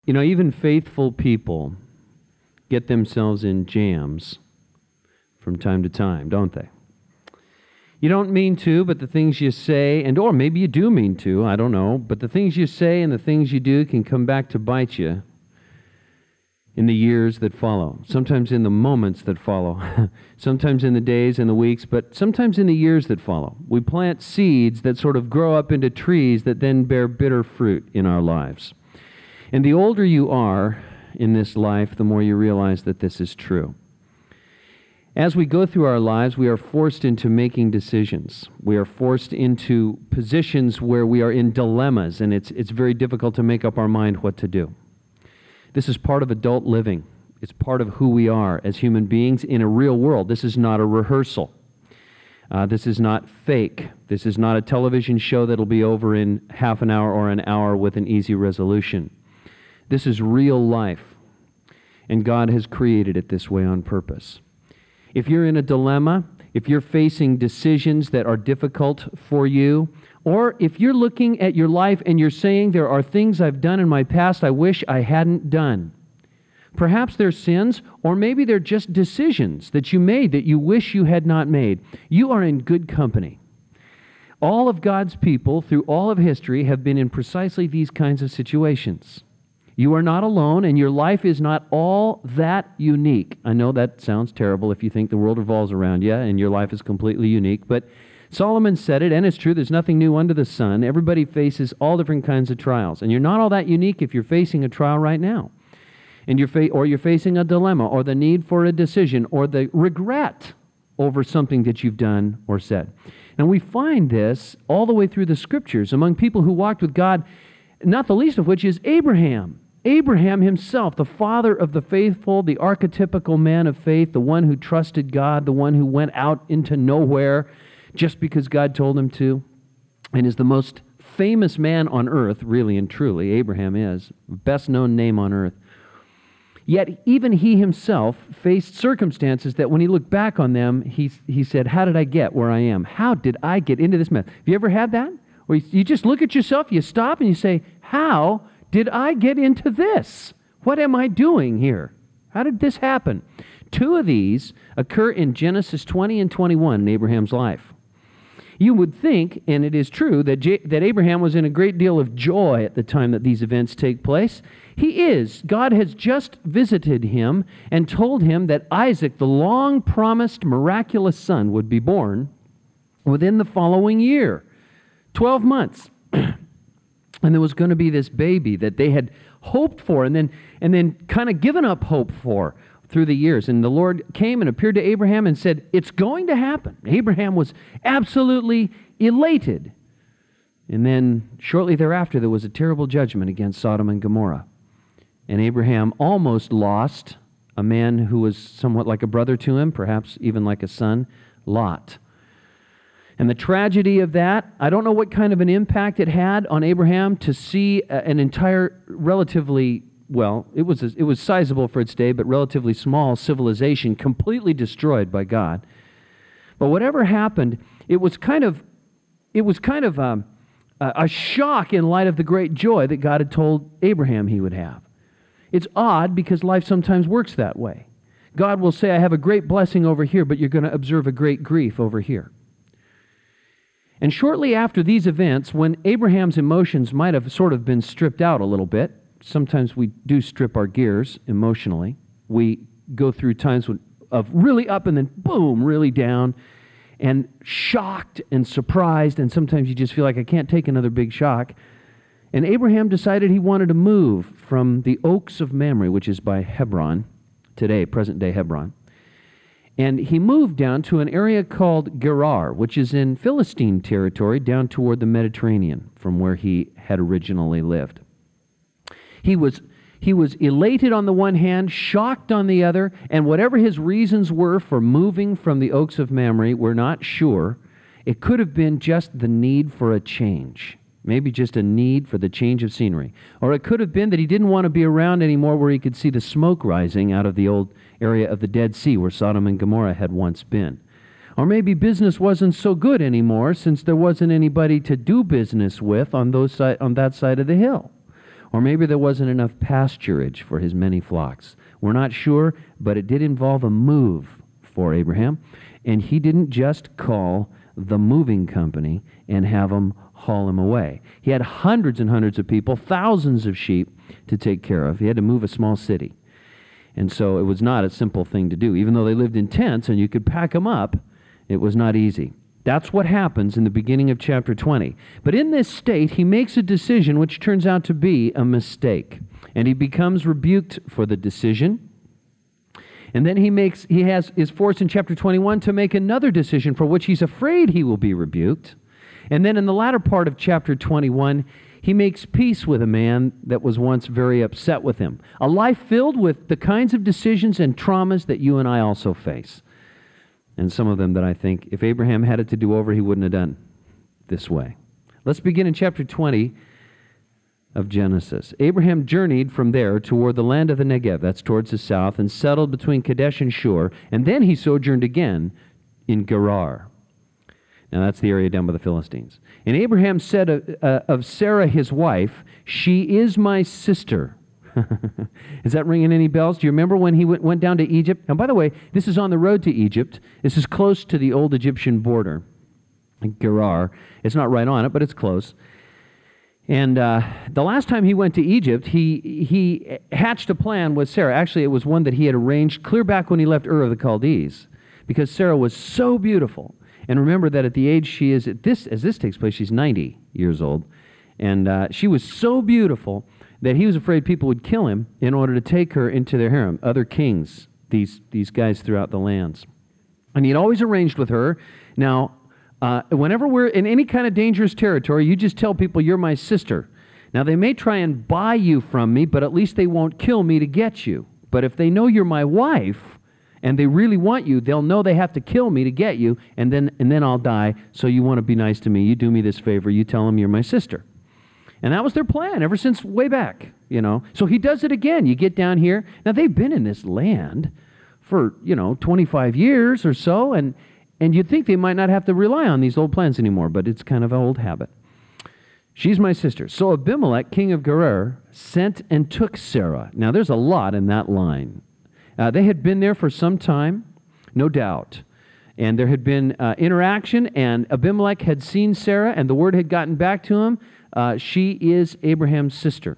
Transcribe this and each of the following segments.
You know, even faithful people get themselves in jams from time to time, don't they? You don't mean to, but the things you say, or maybe you do mean to, I don't know, but the things you say and the things you do can come back to bite you in the years that follow, sometimes in the moments that follow, sometimes in the days and the weeks, but sometimes in the years that follow. We plant seeds that sort of grow up into trees that then bear bitter fruit in our lives. And the older you are in this life, the more you realize that this is true. As we go through our lives, we are forced into making decisions. We are forced into positions where we are in dilemmas, and it's very difficult to make up our mind what to do. This is part of adult living. It's part of who we are as human beings in a real world. This is not a rehearsal. This is not fake. This is not a television show that'll be over in half an hour or an hour with an easy resolution. This is real life, and God has created it this way on purpose. If you're in a dilemma, if you're facing decisions that are difficult for you, or if you're looking at your life and you're saying, there are things I've done in my past I wish I hadn't done. Perhaps they're sins, or maybe they're just decisions that you made that you wish you had not made. You are in good company. All of God's people through all of history have been in precisely these kinds of situations. You are not alone, and your life is not all that unique. I know that sounds terrible if you think the world revolves around you and your life is completely unique, but Solomon said it, and it's true, there's nothing new under the sun. Everybody faces all different kinds of trials, and you're not all that unique if you're facing a trial right now, and you're facing a dilemma, or the need for a decision, or the regret over something that you've done or said. And we find this all the way through the Scriptures among people who walked with God, not the least of which is Abraham. Abraham himself, the father of the faithful, the archetypical man of faith, the one who trusted God, the one who went out into nowhere just because God told him to, and is the most famous man on earth, really and truly. Abraham is, best known name on earth. Yet even he himself faced circumstances that when he looked back on them, he said, how did I get where I am? How did I get into this mess? Have you ever had that? Where you just look at yourself, you stop and you say, how did I get into this? What am I doing here? How did this happen? Two of these occur in Genesis 20 and 21 in Abraham's life. You would think, and it is true, that Abraham was in a great deal of joy at the time that these events take place. He is. God has just visited him and told him that Isaac, the long-promised miraculous son, would be born within the following year. 12 months. And there was going to be this baby that they had hoped for and then kind of given up hope for through the years. And the Lord came and appeared to Abraham and said, it's going to happen. Abraham was absolutely elated. And then shortly thereafter, there was a terrible judgment against Sodom and Gomorrah. And Abraham almost lost a man who was somewhat like a brother to him, perhaps even like a son, Lot. And the tragedy of that, I don't know what kind of an impact it had on Abraham to see an entire relatively, well, it was sizable for its day, but relatively small civilization completely destroyed by God. But whatever happened, it was kind of a shock in light of the great joy that God had told Abraham he would have. It's odd because life sometimes works that way. God will say, I have a great blessing over here, but you're going to observe a great grief over here. And shortly after these events, when Abraham's emotions might have sort of been stripped out a little bit, sometimes we do strip our gears emotionally. We go through times of really up and then boom, really down, and shocked and surprised, and sometimes you just feel like I can't take another big shock. And Abraham decided he wanted to move from the Oaks of Mamre, which is by Hebron, today, present-day Hebron. And he moved down to an area called Gerar, which is in Philistine territory down toward the Mediterranean from where he had originally lived. He was elated on the one hand, shocked on the other, and whatever his reasons were for moving from the Oaks of Mamre, we're not sure. It could have been just the need for a change. Maybe just a need for the change of scenery. Or it could have been that he didn't want to be around anymore where he could see the smoke rising out of the old area of the Dead Sea where Sodom and Gomorrah had once been. Or maybe business wasn't so good anymore since there wasn't anybody to do business with on that side of the hill. Or maybe there wasn't enough pasturage for his many flocks. We're not sure, but it did involve a move for Abraham. And he didn't just call the moving company and have them haul him away. He had hundreds and hundreds of people, thousands of sheep to take care of. He had to move a small city. And so it was not a simple thing to do. Even though they lived in tents and you could pack them up, it was not easy. That's what happens in the beginning of chapter 20. But in this state, he makes a decision which turns out to be a mistake. And he becomes rebuked for the decision. And then is forced in chapter 21 to make another decision for which he's afraid he will be rebuked. And then in the latter part of chapter 21, he makes peace with a man that was once very upset with him. A life filled with the kinds of decisions and traumas that you and I also face. And some of them that I think if Abraham had it to do over, he wouldn't have done this way. Let's begin in chapter 20 of Genesis. Abraham journeyed from there toward the land of the Negev, that's towards the south, and settled between Kadesh and Shur, and then he sojourned again in Gerar. Now that's the area down by the Philistines. And Abraham said of Sarah his wife, "She is my sister." Is that ringing any bells? Do you remember when he went down to Egypt? And by the way, this is on the road to Egypt. This is close to the old Egyptian border, Gerar. It's not right on it, but it's close. And the last time he went to Egypt, he hatched a plan with Sarah. Actually, it was one that he had arranged clear back when he left Ur of the Chaldees, because Sarah was so beautiful. And remember that at the age she is, as this takes place, she's 90 years old. And she was so beautiful that he was afraid people would kill him in order to take her into their harem, other kings, these guys throughout the lands. And he'd always arranged with her. Now, whenever we're in any kind of dangerous territory, you just tell people, "You're my sister." Now, they may try and buy you from me, but at least they won't kill me to get you. But if they know you're my wife, and they really want you, they'll know they have to kill me to get you, and then I'll die, so you want to be nice to me. You do me this favor. You tell them you're my sister. And that was their plan ever since way back, So he does it again. You get down here. Now, they've been in this land for, 25 years or so, and you'd think they might not have to rely on these old plans anymore, but it's kind of an old habit. "She's my sister." So Abimelech, king of Gerar, sent and took Sarah. Now, there's a lot in that line. They had been there for some time, no doubt. And there had been interaction, and Abimelech had seen Sarah, and the word had gotten back to him. She is Abraham's sister.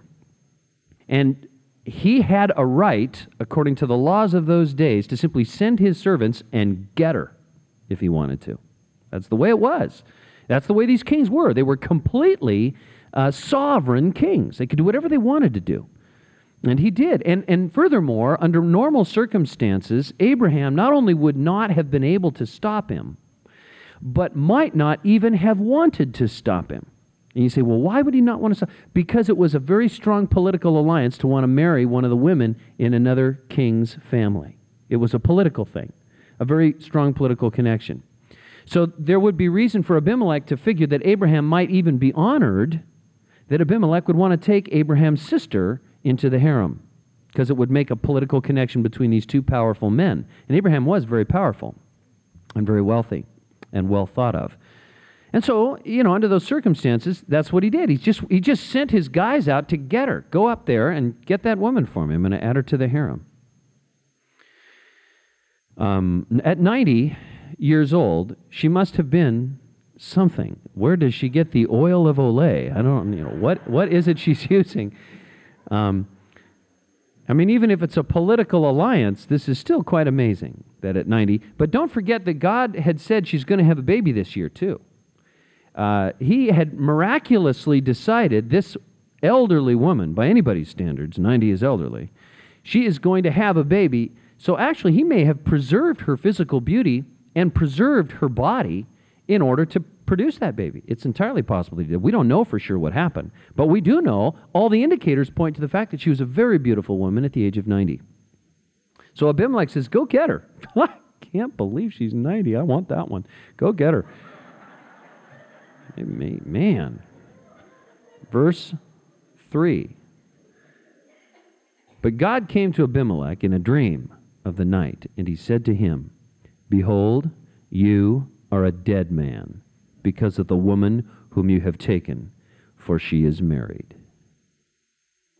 And he had a right, according to the laws of those days, to simply send his servants and get her if he wanted to. That's the way it was. That's the way these kings were. They were completely sovereign kings. They could do whatever they wanted to do. And he did. And furthermore, under normal circumstances, Abraham not only would not have been able to stop him, but might not even have wanted to stop him. And you say, well, why would he not want to stop? Because it was a very strong political alliance to want to marry one of the women in another king's family. It was a political thing, a very strong political connection. So there would be reason for Abimelech to figure that Abraham might even be honored, that Abimelech would want to take Abraham's sister into the harem, because it would make a political connection between these two powerful men. And Abraham was very powerful and very wealthy and well thought of. And so, under those circumstances, that's what he did. He just sent his guys out to get her. Go up there and get that woman for me. I'm going to add her to the harem. At 90 years old, she must have been something. Where does she get the oil of Olay? I don't, what is it she's using? Even if it's a political alliance, this is still quite amazing that at 90. But don't forget that God had said she's going to have a baby this year, too. He had miraculously decided this elderly woman, by anybody's standards, 90 is elderly, she is going to have a baby. So actually, he may have preserved her physical beauty and preserved her body in order to produce that baby. It's entirely possible he did. We don't know for sure what happened, but we do know all the indicators point to the fact that she was a very beautiful woman at the age of 90. So Abimelech says, go get her. I can't believe she's 90. I want that one. Go get her. Man. Verse 3. But God came to Abimelech in a dream of the night, and he said to him, Behold, you are a dead man, because of the woman whom you have taken, for she is married.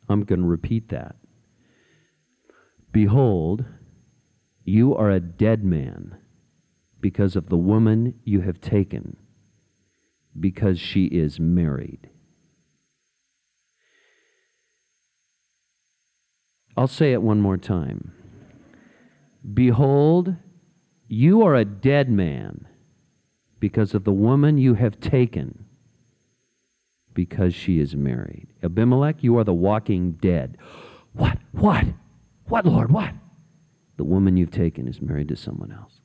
I'm going to repeat that. Behold, you are a dead man because of the woman you have taken, because she is married. I'll say it one more time. Behold, you are a dead man because of the woman you have taken, because she is married. Abimelech, you are the walking dead. What? What? What, Lord? What? The woman you've taken is married to someone else.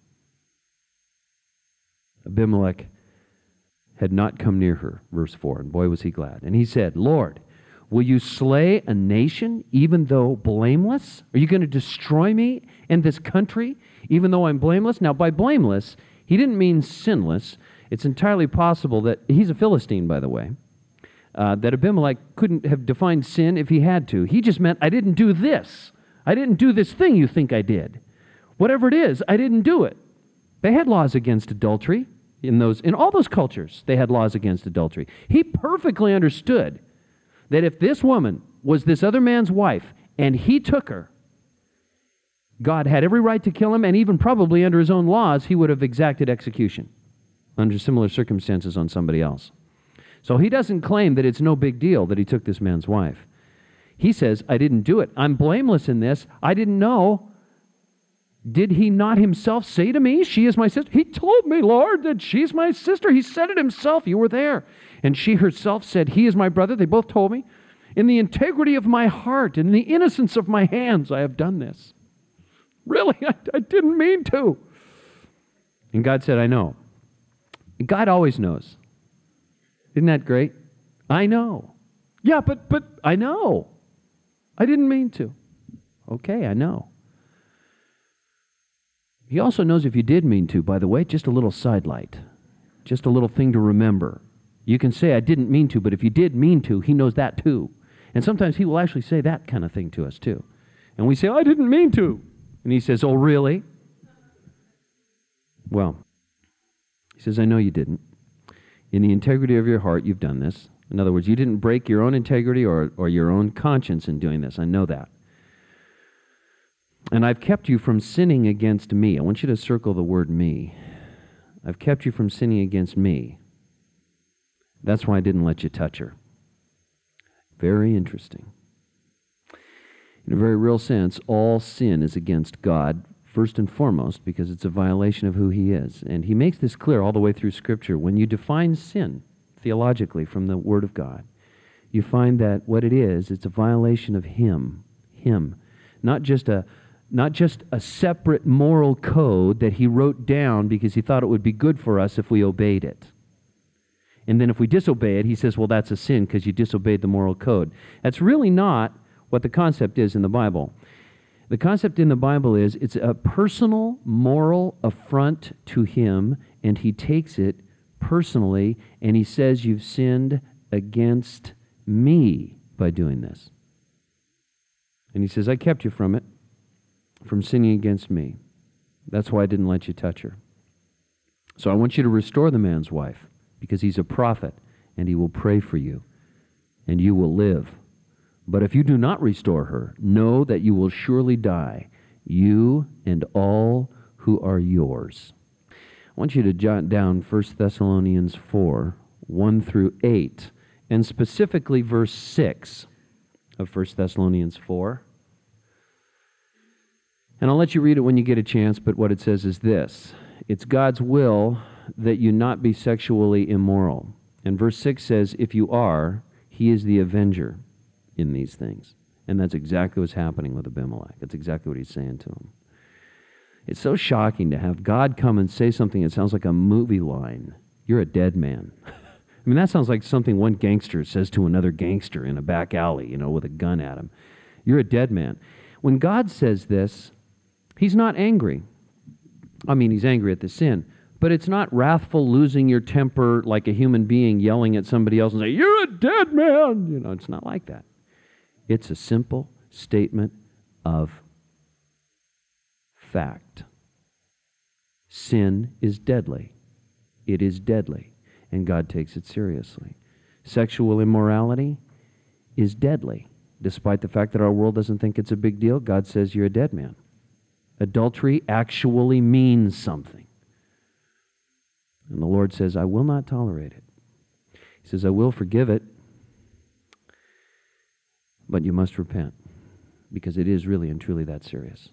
Abimelech had not come near her, verse 4, and boy was he glad. And he said, Lord, will you slay a nation even though blameless? Are you going to destroy me and this country even though I'm blameless? Now, by blameless, he didn't mean sinless. It's entirely possible that he's a Philistine, by the way, that Abimelech couldn't have defined sin if he had to. He just meant, I didn't do this. I didn't do this thing you think I did. Whatever it is, I didn't do it. They had laws against adultery in all those cultures. They had laws against adultery. He perfectly understood that if this woman was this other man's wife and he took her, God had every right to kill him, and even probably under his own laws, he would have exacted execution under similar circumstances on somebody else. So he doesn't claim that it's no big deal that he took this man's wife. He says, I didn't do it. I'm blameless in this. I didn't know. Did he not himself say to me, she is my sister? He told me, Lord, that she's my sister. He said it himself. You were there. And she herself said, he is my brother. They both told me. In the integrity of my heart and in the innocence of my hands, I have done this. Really, I didn't mean to. And God said, I know. And God always knows. Isn't that great? I know. Yeah, but I know. I didn't mean to. Okay, I know. He also knows if you did mean to, by the way, just a little sidelight. Just a little thing to remember. You can say, I didn't mean to, but if you did mean to, he knows that too. And sometimes he will actually say that kind of thing to us too. And we say, I didn't mean to. And he says, oh, really? Well, he says, I know you didn't. In the integrity of your heart, you've done this. In other words, you didn't break your own integrity or your own conscience in doing this. I know that. And I've kept you from sinning against me. I want you to circle the word me. I've kept you from sinning against me. That's why I didn't let you touch her. Very interesting. In a very real sense, all sin is against God, first and foremost, because it's a violation of who He is. And He makes this clear all the way through Scripture. When you define sin theologically from the Word of God, you find that what it is, it's a violation of Him. Not just a separate moral code that He wrote down because He thought it would be good for us if we obeyed it. And then if we disobey it, He says, well, that's a sin because you disobeyed the moral code. That's really not what the concept is in the Bible. The concept in the Bible is it's a personal moral affront to Him, and He takes it personally, and He says, you've sinned against me by doing this. And He says, I kept you from it, from sinning against me. That's why I didn't let you touch her. So I want you to restore the man's wife, because he's a prophet, and he will pray for you, and you will live. But if you do not restore her, know that you will surely die, you and all who are yours. I want you to jot down 1 Thessalonians 4, 1 through 8, and specifically verse 6 of 1 Thessalonians 4. And I'll let you read it when you get a chance, but what it says is this. It's God's will that you not be sexually immoral. And verse 6 says, if you are, He is the avenger in these things. And that's exactly what's happening with Abimelech. That's exactly what he's saying to him. It's so shocking to have God come and say something that sounds like a movie line. You're a dead man. I mean, that sounds like something one gangster says to another gangster in a back alley, with a gun at him. You're a dead man. When God says this, He's not angry. I mean, He's angry at the sin, but it's not wrathful, losing your temper like a human being yelling at somebody else and saying, you're a dead man. It's not like that. It's a simple statement of fact. Sin is deadly. It is deadly, and God takes it seriously. Sexual immorality is deadly. Despite the fact that our world doesn't think it's a big deal, God says you're a dead man. Adultery actually means something. And the Lord says, I will not tolerate it. He says, I will forgive it, but you must repent, because it is really and truly that serious.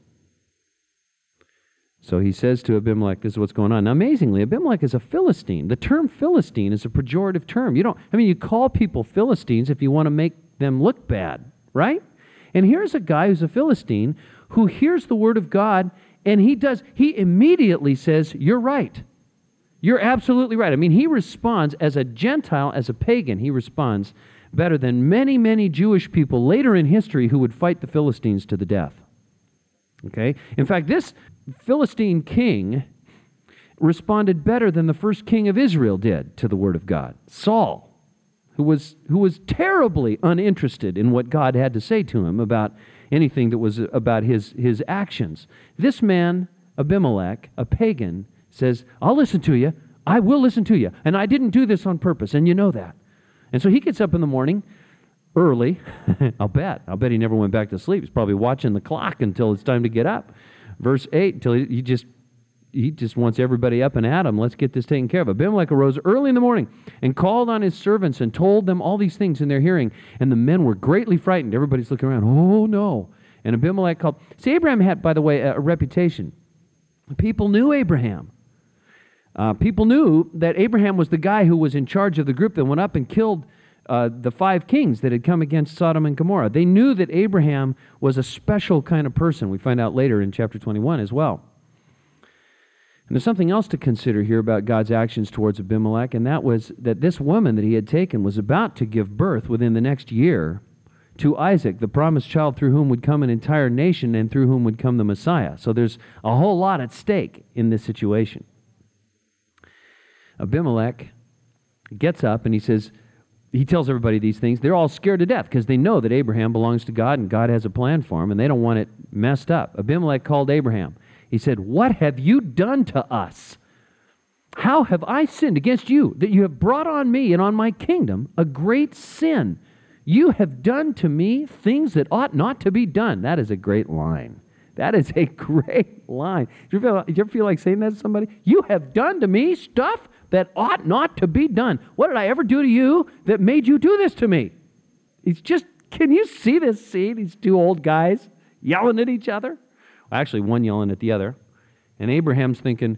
So he says to Abimelech, this is what's going on. Now, amazingly, Abimelech is a Philistine. The term Philistine is a pejorative term. You call people Philistines if you want to make them look bad, right? And here's a guy who's a Philistine who hears the word of God, and he immediately says, you're right. You're absolutely right. He responds as a Gentile, as a pagan, he responds better than many, many Jewish people later in history who would fight the Philistines to the death. Okay? In fact, this Philistine king responded better than the first king of Israel did to the word of God, Saul, who was terribly uninterested in what God had to say to him about anything that was about his actions. This man, Abimelech, a pagan, says, I'll listen to you. I will listen to you. And I didn't do this on purpose, and you know that. And so he gets up in the morning early. I'll bet he never went back to sleep. He's probably watching the clock until it's time to get up. Verse 8, until he just wants everybody up and at him. Let's get this taken care of. Abimelech arose early in the morning and called on his servants and told them all these things in their hearing. And the men were greatly frightened. Everybody's looking around. Oh, no. And Abimelech called. See, Abraham had, by the way, a reputation. People knew Abraham. People knew that Abraham was the guy who was in charge of the group that went up and killed the 5 kings that had come against Sodom and Gomorrah. They knew that Abraham was a special kind of person. We find out later in chapter 21 as well. And there's something else to consider here about God's actions towards Abimelech, and that was that this woman that he had taken was about to give birth within the next year to Isaac, the promised child through whom would come an entire nation and through whom would come the Messiah. So there's a whole lot at stake in this situation. Abimelech gets up and he tells everybody these things. They're all scared to death because they know that Abraham belongs to God and God has a plan for him, and they don't want it messed up. Abimelech called Abraham. He said, what have you done to us? How have I sinned against you, that you have brought on me and on my kingdom a great sin? You have done to me things that ought not to be done. That is a great line. That is a great line. Did you ever feel like saying that to somebody? You have done to me stuff that ought not to be done. What did I ever do to you that made you do this to me? Can you see this scene? These 2 old guys yelling at each other. Actually, one yelling at the other. And Abraham's thinking,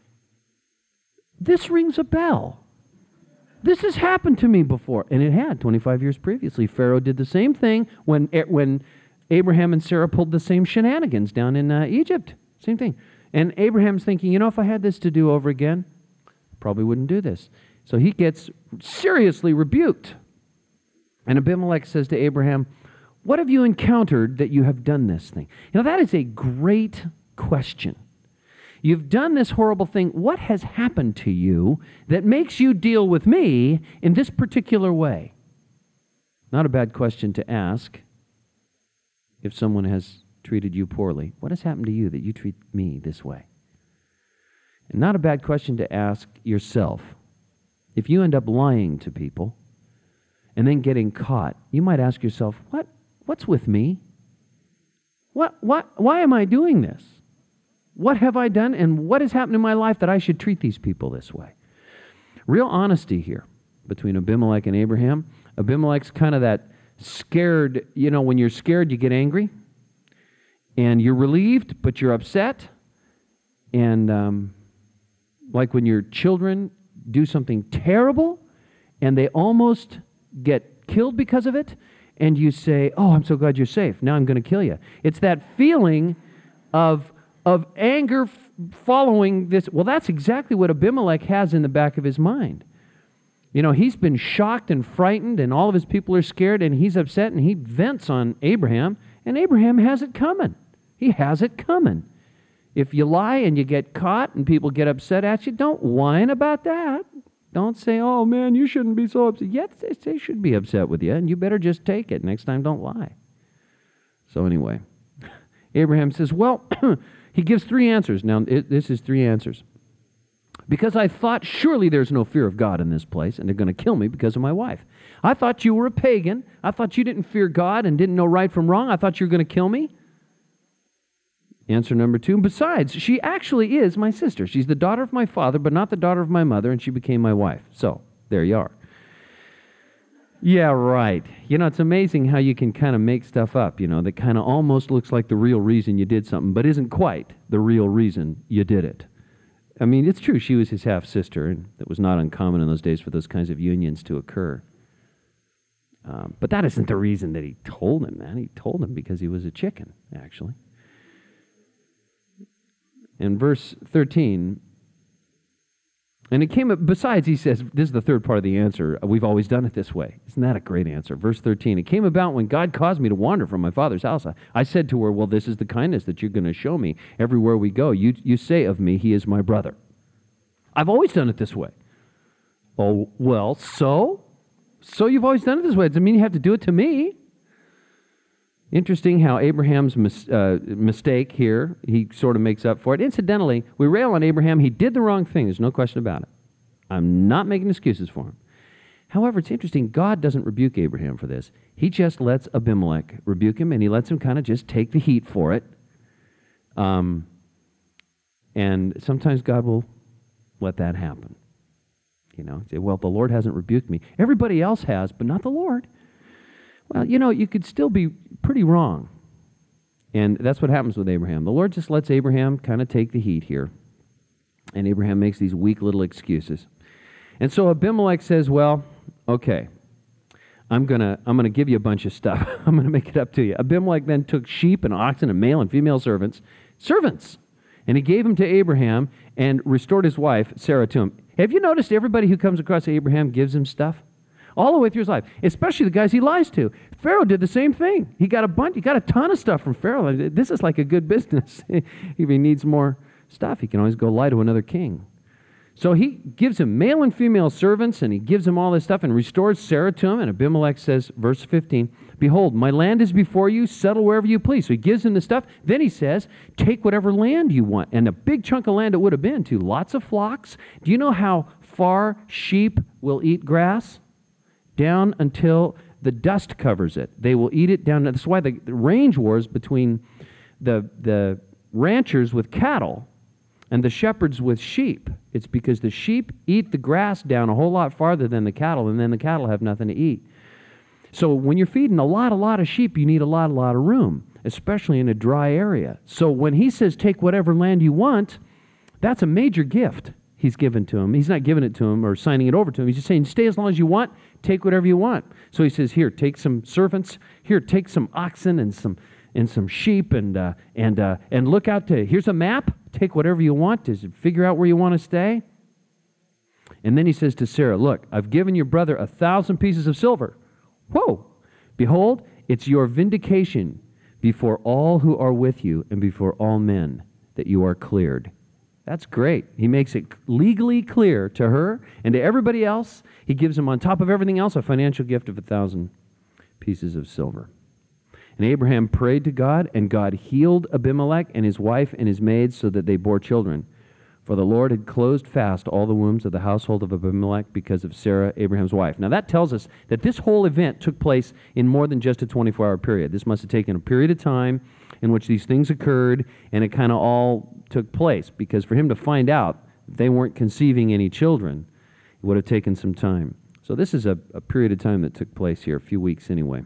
this rings a bell. This has happened to me before. And it had 25 years previously. Pharaoh did the same thing when Abraham and Sarah pulled the same shenanigans down in Egypt. Same thing. And Abraham's thinking, if I had this to do over again, I probably wouldn't do this. So he gets seriously rebuked. And Abimelech says to Abraham, what have you encountered that you have done this thing? That is a great question. You've done this horrible thing. What has happened to you that makes you deal with me in this particular way? Not a bad question to ask if someone has treated you poorly. What has happened to you that you treat me this way? And not a bad question to ask yourself. If you end up lying to people and then getting caught, you might ask yourself, what's with me? Why am I doing this? What have I done, and what has happened in my life that I should treat these people this way? Real honesty here between Abimelech and Abraham. Abimelech's kind of that scared, when you're scared, you get angry, and you're relieved, but you're upset, and like when your children do something terrible, and they almost get killed because of it, and you say, oh, I'm so glad you're safe. Now I'm going to kill you. It's that feeling of anger following this. Well, that's exactly what Abimelech has in the back of his mind. He's been shocked and frightened, and all of his people are scared, and he's upset, and he vents on Abraham, and Abraham has it coming. He has it coming. If you lie and you get caught and people get upset at you, don't whine about that. Don't say, oh, man, you shouldn't be so upset. Yes, they should be upset with you, and you better just take it. Next time, don't lie. So anyway, Abraham says, well, he gives 3 answers. Now, this is 3 answers. Because I thought, surely there's no fear of God in this place, and they're going to kill me because of my wife. I thought you were a pagan. I thought you didn't fear God and didn't know right from wrong. I thought you were going to kill me. Answer number 2, besides, she actually is my sister. She's the daughter of my father, but not the daughter of my mother, and she became my wife. So, there you are. Yeah, right. You know, it's amazing how you can kind of make stuff up, that kind of almost looks like the real reason you did something, but isn't quite the real reason you did it. I mean, it's true, she was his half-sister, and it was not uncommon in those days for those kinds of unions to occur. But that isn't the reason that he told him that. He told him because he was a chicken, actually. In verse 13, and it came, besides, he says, this is the third part of the answer, we've always done it this way. Isn't that a great answer? Verse 13, it came about when God caused me to wander from my father's house. I said to her, well, this is the kindness that you're going to show me everywhere we go. You say of me, he is my brother. I've always done it this way. Oh, well, so? So you've always done it this way. Does it mean you have to do it to me? Interesting how Abraham's mistake here, he sort of makes up for it. Incidentally, we rail on Abraham. He did the wrong thing. There's no question about it. I'm not making excuses for him. However, it's interesting. God doesn't rebuke Abraham for this. He just lets Abimelech rebuke him, and he lets him kind of just take the heat for it. And sometimes God will let that happen. Say, well, the Lord hasn't rebuked me. Everybody else has, but not the Lord. Well, you could still be pretty wrong. And that's what happens with Abraham. The Lord just lets Abraham kind of take the heat here. And Abraham makes these weak little excuses. And so Abimelech says, well, okay, I'm gonna give you a bunch of stuff. I'm going to make it up to you. Abimelech then took sheep and oxen and male and female servants, and he gave them to Abraham and restored his wife, Sarah, to him. Have you noticed everybody who comes across Abraham gives him stuff? All the way through his life, especially the guys he lies to. Pharaoh did the same thing. He got a ton of stuff from Pharaoh. This is like a good business. If he needs more stuff, he can always go lie to another king. So he gives him male and female servants, and he gives him all this stuff and restores Sarah to him. And Abimelech says, verse 15, behold, my land is before you, settle wherever you please. So he gives him the stuff. Then he says, take whatever land you want. And a big chunk of land it would have been, too. Lots of flocks. Do you know how far sheep will eat grass? Down until the dust covers it. They will eat it down. That's why the range wars between the ranchers with cattle and the shepherds with sheep. It's because the sheep eat the grass down a whole lot farther than the cattle, and then the cattle have nothing to eat. So when you're feeding a lot of sheep, you need a lot of room, especially in a dry area. So when he says, take whatever land you want, that's a major gift he's given to him. He's not giving it to him or signing it over to him. He's just saying, stay as long as you want, take whatever you want. So he says, here, take some servants. Here, take some oxen and some sheep and look out to, here's a map. Take whatever you want to figure out where you want to stay. And then he says to Sarah, look, I've given your brother 1,000 pieces of silver. Whoa! Behold, it's your vindication before all who are with you and before all men that you are cleared. That's great. He makes it legally clear to her and to everybody else. He gives them, on top of everything else, a financial gift of 1,000 pieces of silver. And Abraham prayed to God, and God healed Abimelech and his wife and his maids so that they bore children. For the Lord had closed fast all the wombs of the household of Abimelech because of Sarah, Abraham's wife. Now that tells us that this whole event took place in more than just a 24-hour period. This must have taken a period of time in which these things occurred, and it kind of all took place, because for him to find out that they weren't conceiving any children, it would have taken some time. So this is a period of time that took place here, a few weeks anyway.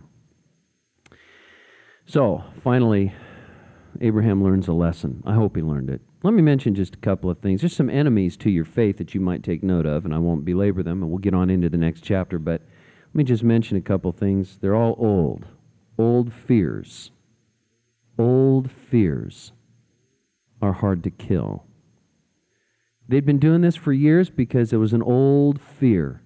So, finally, Abraham learns a lesson. I hope he learned it. Let me mention just a couple of things. There's some enemies to your faith that you might take note of, and I won't belabor them, and we'll get on into the next chapter, but let me just mention a couple of things. They're all old. Old fears. Old fears are hard to kill. They'd been doing this for years because it was an old fear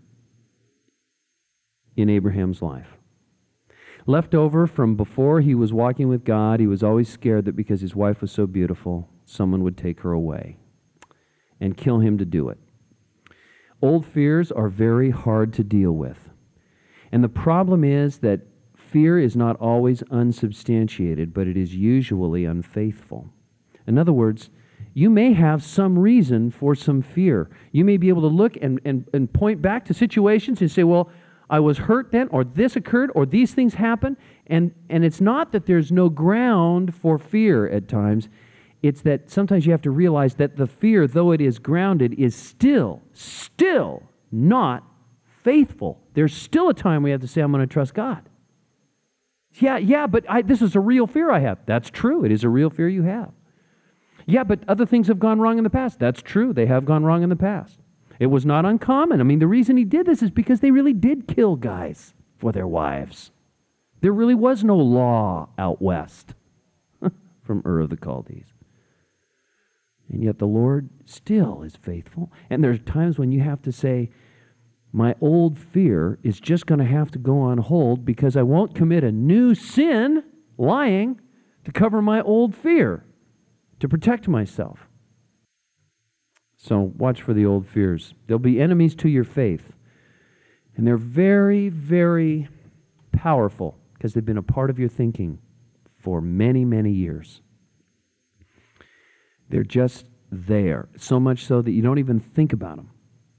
in Abraham's life. Left over from before he was walking with God, he was always scared that because his wife was so beautiful, someone would take her away and kill him to do it. Old fears are very hard to deal with. And the problem is that fear is not always unsubstantiated, but it is usually unfaithful. In other words, you may have some reason for some fear. You may be able to look and point back to situations and say, well, I was hurt then, or this occurred, or these things happened. And it's not that there's no ground for fear at times. It's that sometimes you have to realize that the fear, though it is grounded, is still not faithful. There's still a time we have to say, I'm going to trust God. Yeah, but this is a real fear I have. That's true. It is a real fear you have. Yeah, but other things have gone wrong in the past. That's true. They have gone wrong in the past. It was not uncommon. I mean, the reason he did this is because they really did kill guys for their wives. There really was no law out west from Ur of the Chaldees. And yet the Lord still is faithful. And there's times when you have to say, my old fear is just going to have to go on hold because I won't commit a new sin, lying, to cover my old fear, to protect myself. So watch for the old fears. They'll be enemies to your faith. And they're very, very powerful because they've been a part of your thinking for many, many years. They're just there, so much so that you don't even think about them.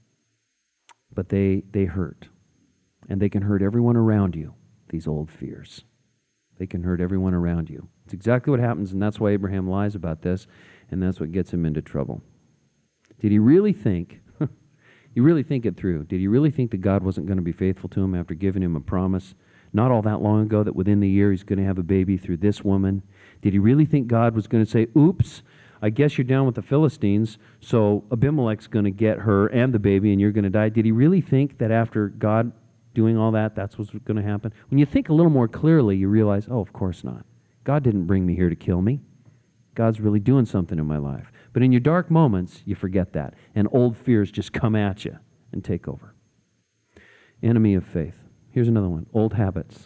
But they hurt. And they can hurt everyone around you, these old fears. They can hurt everyone around you. It's exactly what happens, and that's why Abraham lies about this, and that's what gets him into trouble. Did he really think, you really think it through, did he really think that God wasn't going to be faithful to him after giving him a promise not all that long ago that within the year he's going to have a baby through this woman? Did he really think God was going to say, oops, I guess you're down with the Philistines, so Abimelech's going to get her and the baby and you're going to die? Did he really think that after God doing all that, that's what's going to happen? When you think a little more clearly, you realize, oh, of course not. God didn't bring me here to kill me. God's really doing something in my life. But in your dark moments, you forget that, and old fears just come at you and take over. Enemy of faith. Here's another one. Old habits.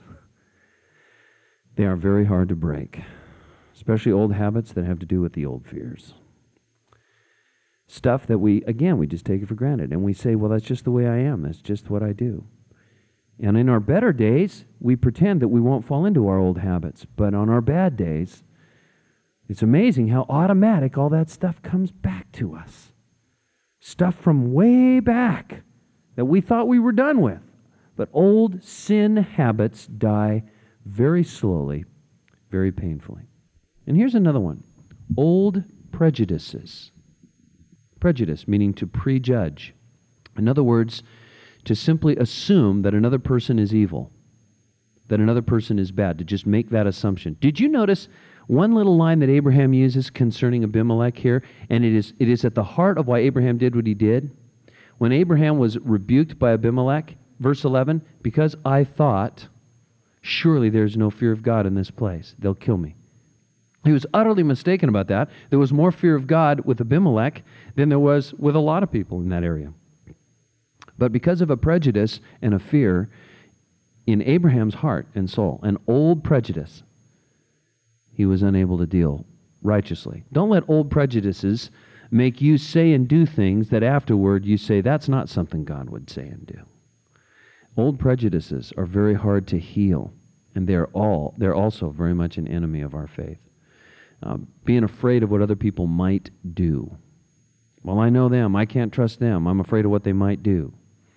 They are very hard to break, especially old habits that have to do with the old fears. Stuff that we just take it for granted, and we say, well, that's just the way I am. That's just what I do. And in our better days, we pretend that we won't fall into our old habits. But on our bad days, it's amazing how automatic all that stuff comes back to us. Stuff from way back that we thought we were done with. But old sin habits die very slowly, very painfully. And here's another one. Old prejudices. Prejudice, meaning to prejudge. In other words, to simply assume that another person is evil, that another person is bad, to just make that assumption. Did you notice one little line that Abraham uses concerning Abimelech here? And it is at the heart of why Abraham did what he did. When Abraham was rebuked by Abimelech, verse 11, because I thought, surely there's no fear of God in this place. They'll kill me. He was utterly mistaken about that. There was more fear of God with Abimelech than there was with a lot of people in that area. But because of a prejudice and a fear in Abraham's heart and soul, an old prejudice, he was unable to deal righteously. Don't let old prejudices make you say and do things that afterward you say, that's not something God would say and do. Old prejudices are very hard to heal, and they're also very much an enemy of our faith. Being afraid of what other people might do. Well, I know them. I can't trust them. I'm afraid of what they might do.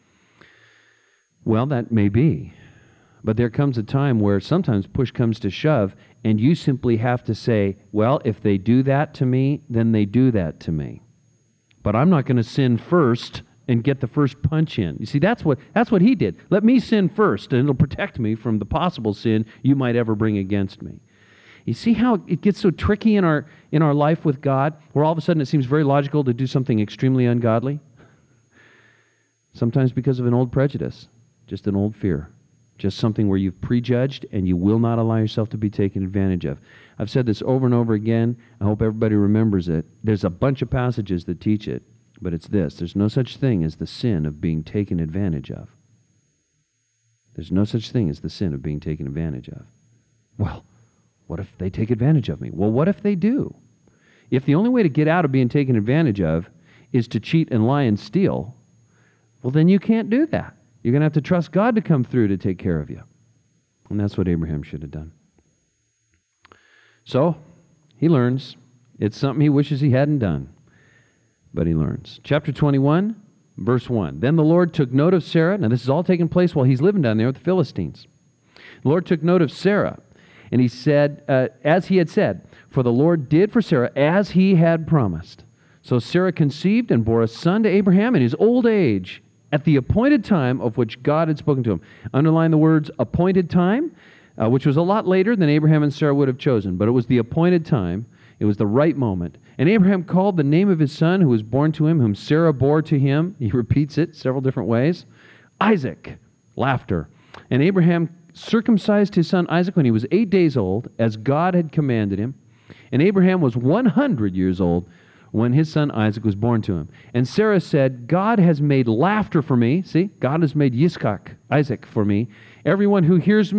Well, that may be. But there comes a time where sometimes push comes to shove, and you simply have to say, well, if they do that to me, then they do that to me. But I'm not going to sin first and get the first punch in. You see, that's what he did. Let me sin first, and it'll protect me from the possible sin you might ever bring against me. You see how it gets so tricky in our life with God, where all of a sudden it seems very logical to do something extremely ungodly? Sometimes because of an old prejudice, just an old fear, just something where you've prejudged and you will not allow yourself to be taken advantage of. I've said this over and over again. I hope everybody remembers it. There's a bunch of passages that teach it, but it's this. There's no such thing as the sin of being taken advantage of. There's no such thing as the sin of being taken advantage of. Well, what if they take advantage of me? Well, what if they do? If the only way to get out of being taken advantage of is to cheat and lie and steal, well, then you can't do that. You're going to have to trust God to come through to take care of you. And that's what Abraham should have done. So, he learns. It's something he wishes he hadn't done. But he learns. Chapter 21, verse 1. Then the Lord took note of Sarah. Now this is all taking place while he's living down there with the Philistines. The Lord took note of Sarah, and he said, as he had said, for the Lord did for Sarah as he had promised. So Sarah conceived and bore a son to Abraham in his old age, at the appointed time of which God had spoken to him. Underline the words appointed time, which was a lot later than Abraham and Sarah would have chosen, but it was the appointed time. It was the right moment. And Abraham called the name of his son who was born to him, whom Sarah bore to him. He repeats it several different ways. Isaac. Laughter. And Abraham circumcised his son Isaac when he was 8 days old, as God had commanded him. And Abraham was 100 years old when his son Isaac was born to him. And Sarah said, God has made laughter for me. See, God has made Yitzchak, Isaac, for me. Everyone who hears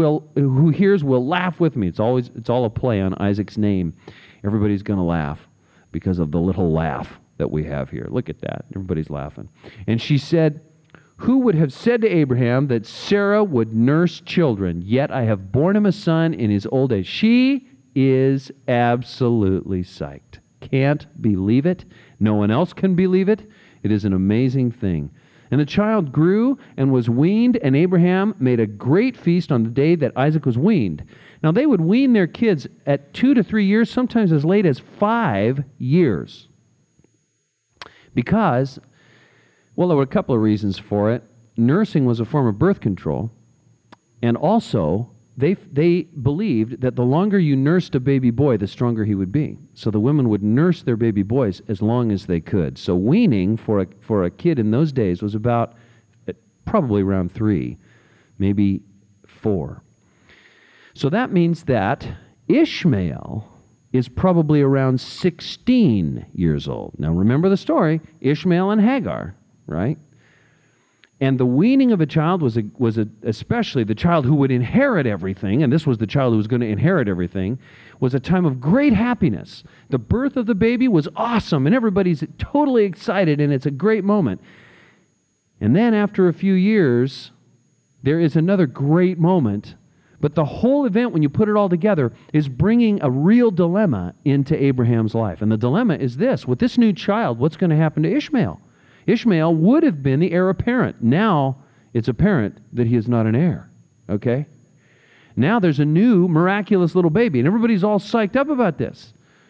will laugh with me. It's all a play on Isaac's name. Everybody's going to laugh because of the little laugh that we have here. Look at that. Everybody's laughing. And she said, who would have said to Abraham that Sarah would nurse children? Yet I have borne him a son in his old age. She is absolutely psyched. Can't believe it. No one else can believe it. It is an amazing thing. And the child grew and was weaned, and Abraham made a great feast on the day that Isaac was weaned. Now, they would wean their kids at 2 to 3 years, sometimes as late as 5 years. Because, well, there were a couple of reasons for it. Nursing was a form of birth control, and also they believed that the longer you nursed a baby boy, the stronger he would be. So the women would nurse their baby boys as long as they could. So weaning for a kid in those days was about probably around 3, maybe 4. So that means that Ishmael is probably around 16 years old. Now remember the story, Ishmael and Hagar, right? And the weaning of a child was especially the child who would inherit everything, and this was the child who was going to inherit everything, was a time of great happiness. The birth of the baby was awesome, and everybody's totally excited, and it's a great moment. And then after a few years, there is another great moment, but the whole event, when you put it all together, is bringing a real dilemma into Abraham's life. And the dilemma is this: with this new child, what's going to happen to Ishmael? Ishmael would have been the heir apparent. Now it's apparent that he is not an heir. Okay? Now there's a new miraculous little baby, and everybody's all psyched up about this.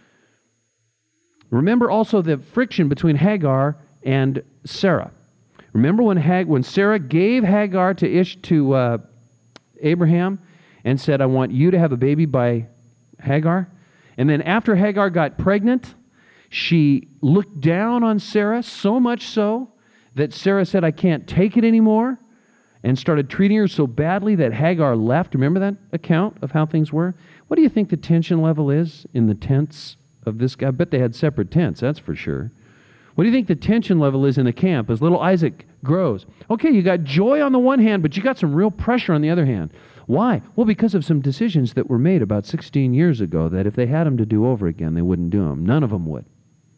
Remember also the friction between Hagar and Sarah. Remember when Sarah gave Hagar to Abraham and said, I want you to have a baby by Hagar? And then after Hagar got pregnant, she looked down on Sarah, so much so that Sarah said, I can't take it anymore, and started treating her so badly that Hagar left. Remember that account of how things were? What do you think the tension level is in the tents of this guy? I bet they had separate tents, that's for sure. What do you think the tension level is in the camp as little Isaac grows? Okay, you got joy on the one hand, but you got some real pressure on the other hand. Why? Well, because of some decisions that were made about 16 years ago that if they had them to do over again, they wouldn't do them. None of them would.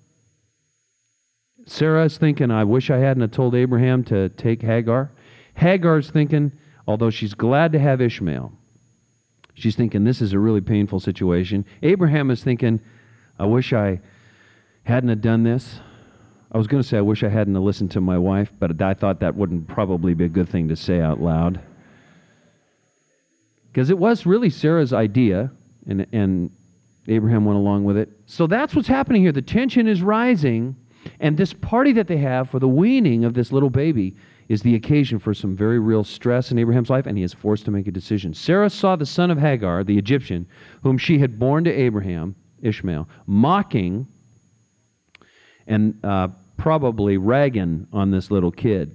Sarah's thinking, I wish I hadn't have told Abraham to take Hagar. Hagar's thinking, although she's glad to have Ishmael, she's thinking this is a really painful situation. Abraham is thinking, I wish I hadn't have done this. I was going to say I wish I hadn't have listened to my wife, but I thought that wouldn't probably be a good thing to say out loud. Because it was really Sarah's idea, and Abraham went along with it. So that's what's happening here. The tension is rising, and this party that they have for the weaning of this little baby is the occasion for some very real stress in Abraham's life, and he is forced to make a decision. Sarah saw the son of Hagar, the Egyptian, whom she had borne to Abraham, Ishmael, mocking and probably ragging on this little kid.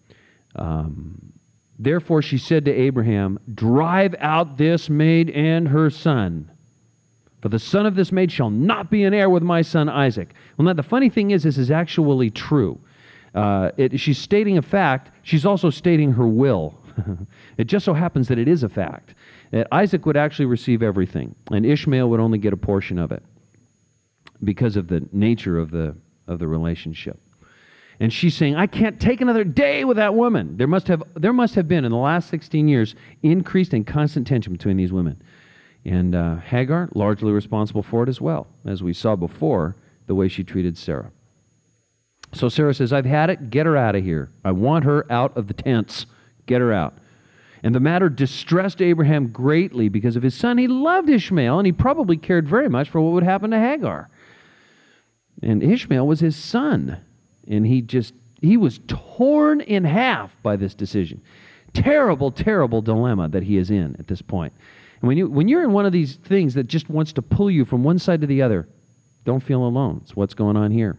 Therefore she said to Abraham, drive out this maid and her son, for the son of this maid shall not be an heir with my son Isaac. Well, now the funny thing is, this is actually true. She's stating a fact. She's also stating her will. It just so happens that it is a fact, that Isaac would actually receive everything, and Ishmael would only get a portion of it because of the nature of the relationship. And she's saying, I can't take another day with that woman. There must have been, in the last 16 years, increased and constant tension between these women. And Hagar, largely responsible for it as well, as we saw before, the way she treated Sarah. So Sarah says, I've had it. Get her out of here. I want her out of the tents. Get her out. And the matter distressed Abraham greatly because of his son. He loved Ishmael, and he probably cared very much for what would happen to Hagar. And Ishmael was his son. And he was torn in half by this decision. Terrible, terrible dilemma that he is in at this point. And when you're in one of these things that just wants to pull you from one side to the other, don't feel alone. It's what's going on here.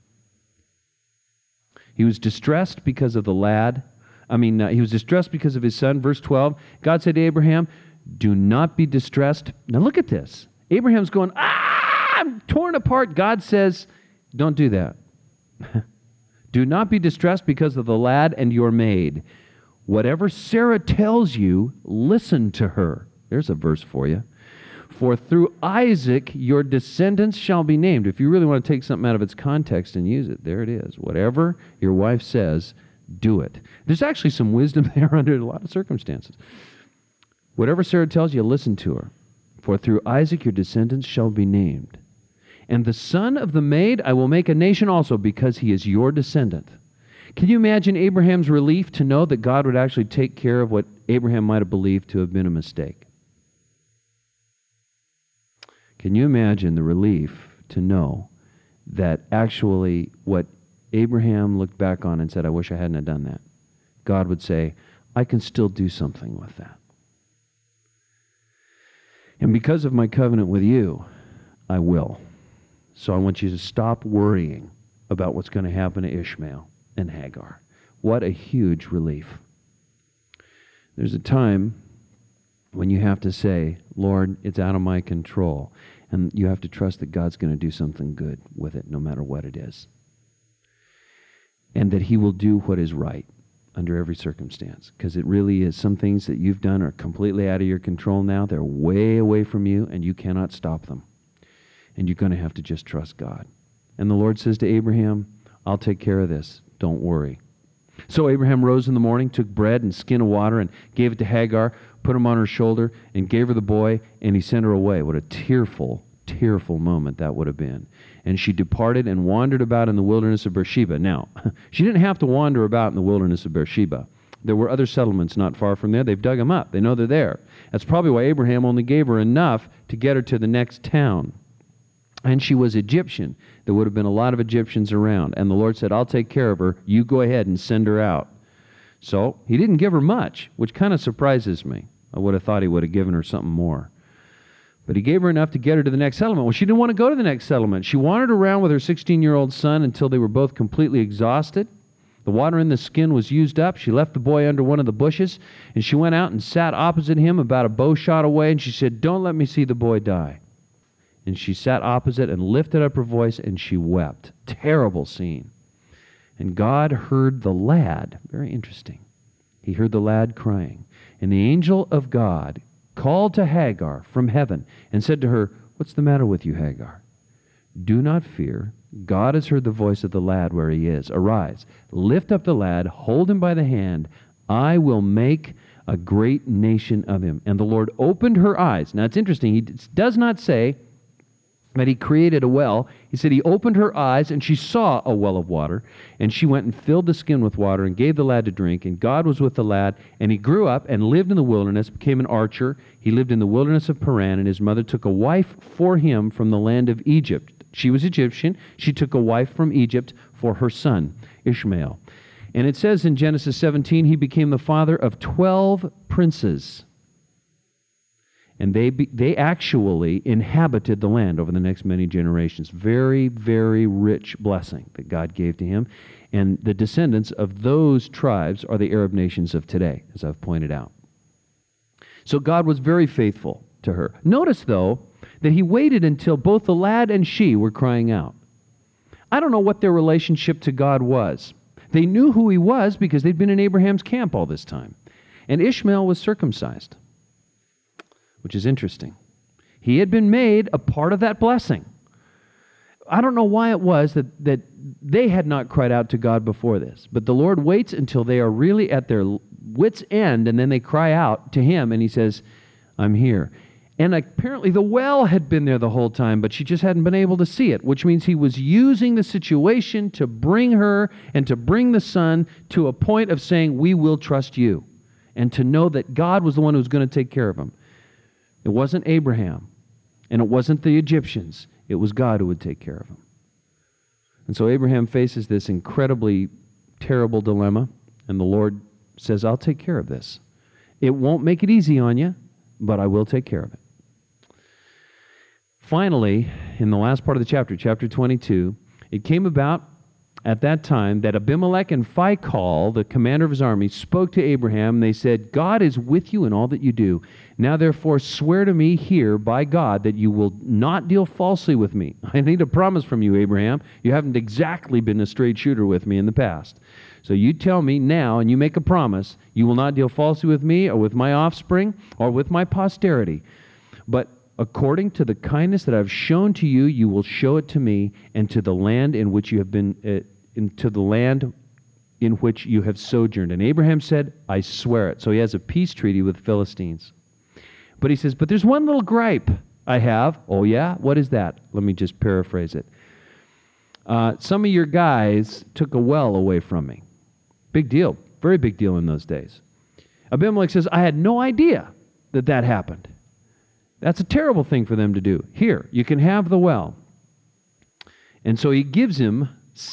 He was distressed because of the lad. He was distressed because of his son. Verse 12, God said to Abraham, do not be distressed. Now look at this. Abraham's going, I'm torn apart. God says, don't do that. Do not be distressed because of the lad and your maid. Whatever Sarah tells you, listen to her. There's a verse for you. For through Isaac your descendants shall be named. If you really want to take something out of its context and use it, there it is. Whatever your wife says, do it. There's actually some wisdom there under a lot of circumstances. Whatever Sarah tells you, listen to her. For through Isaac your descendants shall be named. And the son of the maid I will make a nation also, because he is your descendant. Can you imagine Abraham's relief to know that God would actually take care of what Abraham might have believed to have been a mistake? Can you imagine the relief to know that actually what Abraham looked back on and said, I wish I hadn't have done that? God would say, I can still do something with that. And because of my covenant with you, I will. So I want you to stop worrying about what's going to happen to Ishmael and Hagar. What a huge relief. There's a time when you have to say, Lord, it's out of my control. And you have to trust that God's going to do something good with it, no matter what it is. And that he will do what is right under every circumstance. Because it really is, some things that you've done are completely out of your control now. They're way away from you, and you cannot stop them. And you're going to have to just trust God. And the Lord says to Abraham, I'll take care of this. Don't worry. So Abraham rose in the morning, took bread and skin of water, and gave it to Hagar, put him on her shoulder, and gave her the boy, and he sent her away. What a tearful, tearful moment that would have been. And she departed and wandered about in the wilderness of Beersheba. Now, she didn't have to wander about in the wilderness of Beersheba. There were other settlements not far from there. They've dug them up. They know they're there. That's probably why Abraham only gave her enough to get her to the next town. And she was Egyptian. There would have been a lot of Egyptians around. And the Lord said, I'll take care of her. You go ahead and send her out. So he didn't give her much, which kind of surprises me. I would have thought he would have given her something more. But he gave her enough to get her to the next settlement. Well, she didn't want to go to the next settlement. She wandered around with her 16-year-old son until they were both completely exhausted. The water in the skin was used up. She left the boy under one of the bushes, and she went out and sat opposite him about a bow shot away, and she said, don't let me see the boy die. And she sat opposite and lifted up her voice, and she wept. Terrible scene. And God heard the lad. Very interesting. He heard the lad crying. And the angel of God called to Hagar from heaven and said to her, what's the matter with you, Hagar? Do not fear. God has heard the voice of the lad where he is. Arise, lift up the lad, hold him by the hand. I will make a great nation of him. And the Lord opened her eyes. Now it's interesting. He does not say that he created a well. He said he opened her eyes, and she saw a well of water, and she went and filled the skin with water and gave the lad to drink, and God was with the lad, and he grew up and lived in the wilderness, became an archer. He lived in the wilderness of Paran, and his mother took a wife for him from the land of Egypt. She was Egyptian. She took a wife from Egypt for her son, Ishmael. And it says in Genesis 17, he became the father of 12 princes. And they actually inhabited the land over the next many generations. Very, very rich blessing that God gave to him. And the descendants of those tribes are the Arab nations of today, as I've pointed out. So God was very faithful to her. Notice, though, that he waited until both the lad and she were crying out. I don't know what their relationship to God was. They knew who he was because they'd been in Abraham's camp all this time. And Ishmael was circumcised, which is interesting. He had been made a part of that blessing. I don't know why it was that they had not cried out to God before this, but the Lord waits until they are really at their wits' end, and then they cry out to him, and he says, I'm here. And apparently the well had been there the whole time, but she just hadn't been able to see it, which means he was using the situation to bring her and to bring the son to a point of saying, we will trust you, and to know that God was the one who was going to take care of him. It wasn't Abraham, and it wasn't the Egyptians. It was God who would take care of him. And so Abraham faces this incredibly terrible dilemma, and the Lord says, I'll take care of this. It won't make it easy on you, but I will take care of it. Finally, in the last part of the chapter, chapter 22, it came about at that time that Abimelech and Phicol, the commander of his army, spoke to Abraham, and they said, God is with you in all that you do. Now therefore swear to me here by God that you will not deal falsely with me. I need a promise from you, Abraham. You haven't exactly been a straight shooter with me in the past. So you tell me now, and you make a promise, you will not deal falsely with me or with my offspring or with my posterity. But according to the kindness that I've shown to you, you will show it to me and to the land in which you have been, into the land in which you have sojourned. And Abraham said, I swear it. So he has a peace treaty with the Philistines. But he says, but there's one little gripe I have. Oh yeah? What is that? Let me just paraphrase it. Some of your guys took a well away from me. Big deal. Very big deal in those days. Abimelech says, I had no idea that that happened. That's a terrible thing for them to do. Here, you can have the well. And so he gives him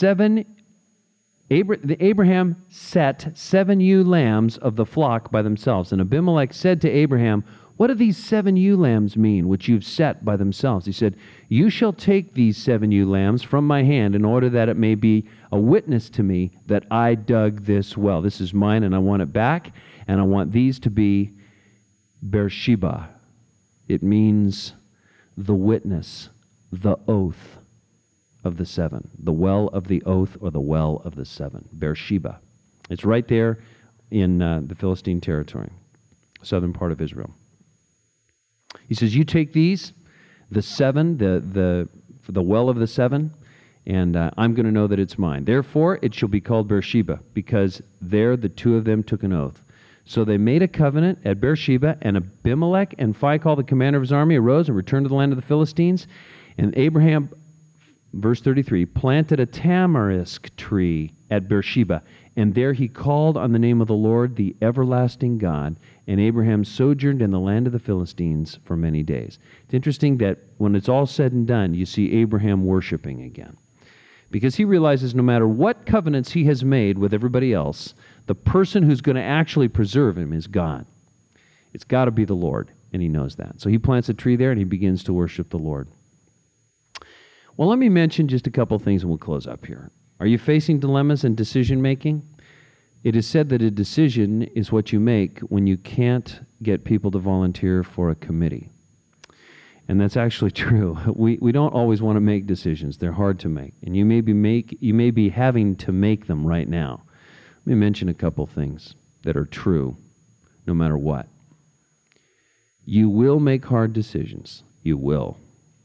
Abraham set 7 ewe lambs of the flock by themselves. And Abimelech said to Abraham, what do these 7 ewe lambs mean, which you've set by themselves? He said, you shall take these 7 ewe lambs from my hand in order that it may be a witness to me that I dug this well. This is mine, and I want it back, and I want these to be Beersheba. It means the witness, the oath of the 7. The well of the oath, or the well of the 7. Beersheba. It's right there in the Philistine territory, southern part of Israel. He says, you take these, the 7, the well of the 7, and I'm going to know that it's mine. Therefore, it shall be called Beersheba, because there the 2 of them took an oath. So they made a covenant at Beersheba, and Abimelech and Phicol, the commander of his army, arose and returned to the land of the Philistines. And Abraham, verse 33, planted a tamarisk tree at Beersheba, and there he called on the name of the Lord, the everlasting God. And Abraham sojourned in the land of the Philistines for many days. It's interesting that when it's all said and done, you see Abraham worshiping again. Because he realizes no matter what covenants he has made with everybody else, the person who's going to actually preserve him is God. It's got to be the Lord, and he knows that. So he plants a tree there, and he begins to worship the Lord. Well, let me mention just a couple things, and we'll close up here. Are you facing dilemmas in decision-making? It is said that a decision is what you make when you can't get people to volunteer for a committee. And that's actually true. We don't always want to make decisions. They're hard to make. And you may be having to make them right now. Let me mention a couple things that are true no matter what. You will make hard decisions. You will.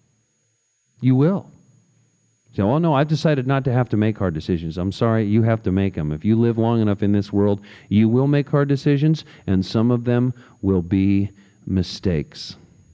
You will. So, oh no, I've decided not to have to make hard decisions. I'm sorry, you have to make them. If you live long enough in this world, you will make hard decisions, and some of them will be mistakes.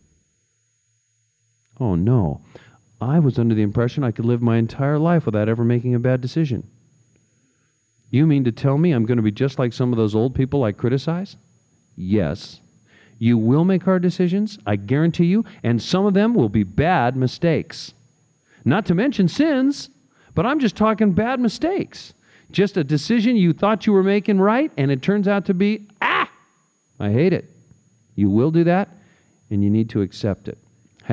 Oh no, I was under the impression I could live my entire life without ever making a bad decision. You mean to tell me I'm going to be just like some of those old people I criticize? Yes. You will make hard decisions, I guarantee you, and some of them will be bad mistakes. Not to mention sins, but I'm just talking bad mistakes. Just a decision you thought you were making right, and it turns out to be, I hate it. You will do that, and you need to accept it.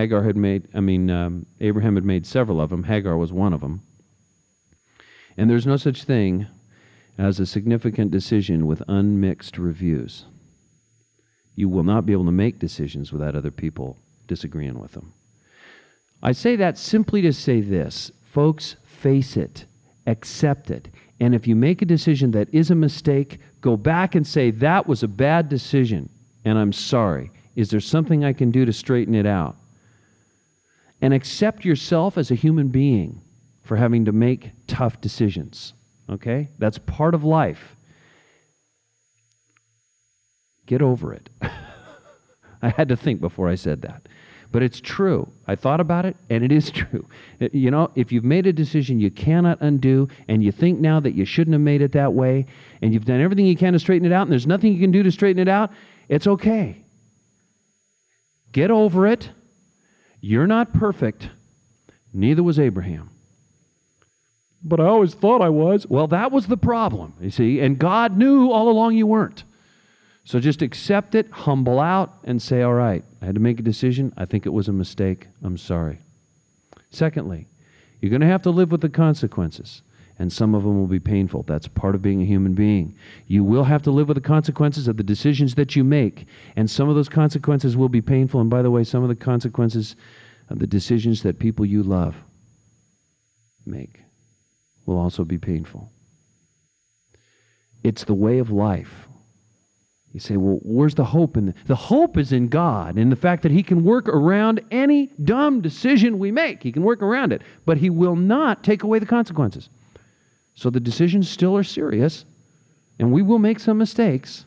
Abraham had made several of them. Hagar was one of them. And there's no such thing as a significant decision with unmixed reviews. You will not be able to make decisions without other people disagreeing with them. I say that simply to say this. Folks, face it. Accept it. And if you make a decision that is a mistake, go back and say, that was a bad decision, and I'm sorry. Is there something I can do to straighten it out? And accept yourself as a human being for having to make tough decisions. Okay? That's part of life. Get over it. I had to think before I said that. But it's true. I thought about it, and it is true. You know, if you've made a decision you cannot undo, and you think now that you shouldn't have made it that way, and you've done everything you can to straighten it out, and there's nothing you can do to straighten it out, it's okay. Get over it. You're not perfect. Neither was Abraham. But I always thought I was. Well, that was the problem, you see, and God knew all along you weren't. So just accept it, humble out, and say, all right, I had to make a decision. I think it was a mistake. I'm sorry. Secondly, you're going to have to live with the consequences, and some of them will be painful. That's part of being a human being. You will have to live with the consequences of the decisions that you make, and some of those consequences will be painful. And by the way, some of the consequences of the decisions that people you love make will also be painful. It's the way of life. You say, well, where's the hope in the hope is in God, in the fact that He can work around any dumb decision we make. He can work around it, but He will not take away the consequences. So the decisions still are serious, and we will make some mistakes.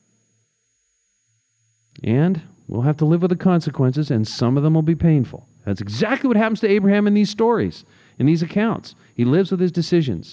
And we'll have to live with the consequences, and some of them will be painful. That's exactly what happens to Abraham in these stories, in these accounts. He lives with his decisions.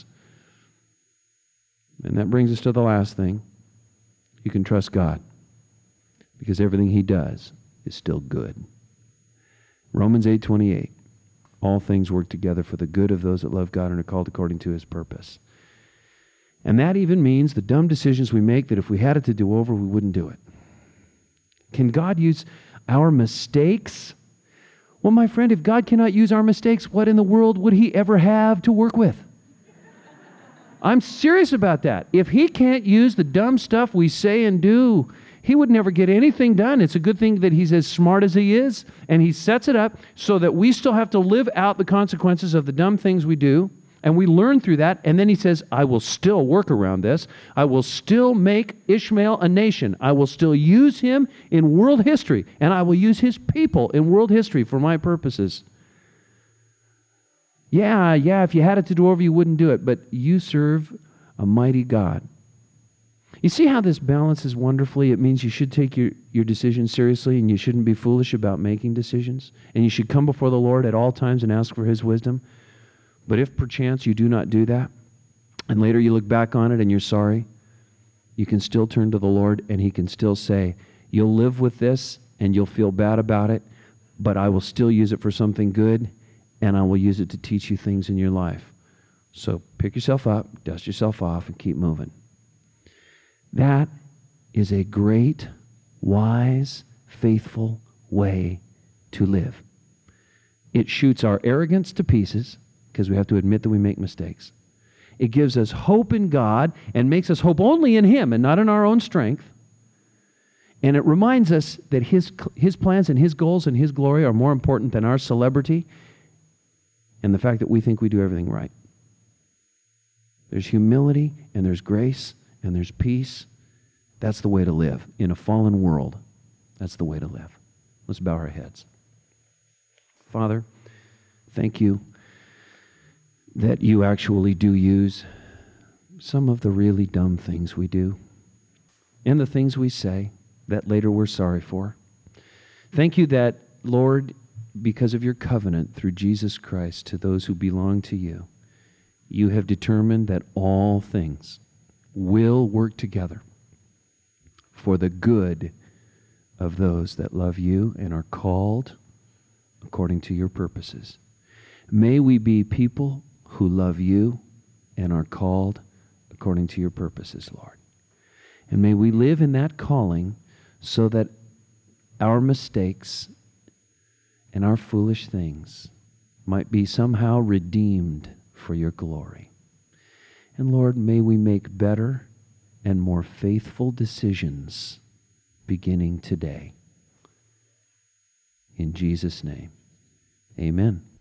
And that brings us to the last thing. You can trust God, because everything He does is still good. Romans 8:28. All things work together for the good of those that love God and are called according to His purpose. And that even means the dumb decisions we make that if we had it to do over, we wouldn't do it. Can God use our mistakes? Well, my friend, if God cannot use our mistakes, what in the world would He ever have to work with? I'm serious about that. If He can't use the dumb stuff we say and do, He would never get anything done. It's a good thing that He's as smart as He is, and He sets it up so that we still have to live out the consequences of the dumb things we do, and we learn through that, and then He says, I will still work around this. I will still make Ishmael a nation. I will still use him in world history, and I will use his people in world history for my purposes. Yeah, if you had it to do over, you wouldn't do it, but you serve a mighty God. You see how this balances wonderfully? It means you should take your decisions seriously, and you shouldn't be foolish about making decisions, and you should come before the Lord at all times and ask for His wisdom. But if perchance you do not do that, and later you look back on it and you're sorry, you can still turn to the Lord, and He can still say, you'll live with this, and you'll feel bad about it, but I will still use it for something good, and I will use it to teach you things in your life. So pick yourself up, dust yourself off, and keep moving. That is a great, wise, faithful way to live. It shoots our arrogance to pieces, because we have to admit that we make mistakes. It gives us hope in God and makes us hope only in Him and not in our own strength. And it reminds us that His plans and His goals and His glory are more important than our celebrity and the fact that we think we do everything right. There's humility, and there's grace, and there's peace. That's the way to live. In a fallen world, that's the way to live. Let's bow our heads. Father, thank You that You actually do use some of the really dumb things we do and the things we say that later we're sorry for. Thank You that, Lord, because of Your covenant through Jesus Christ to those who belong to You, You have determined that all things will work together for the good of those that love You and are called according to Your purposes. May we be people who love You and are called according to Your purposes, Lord. And may we live in that calling so that our mistakes and our foolish things might be somehow redeemed for Your glory. And Lord, may we make better and more faithful decisions beginning today. In Jesus' name, amen.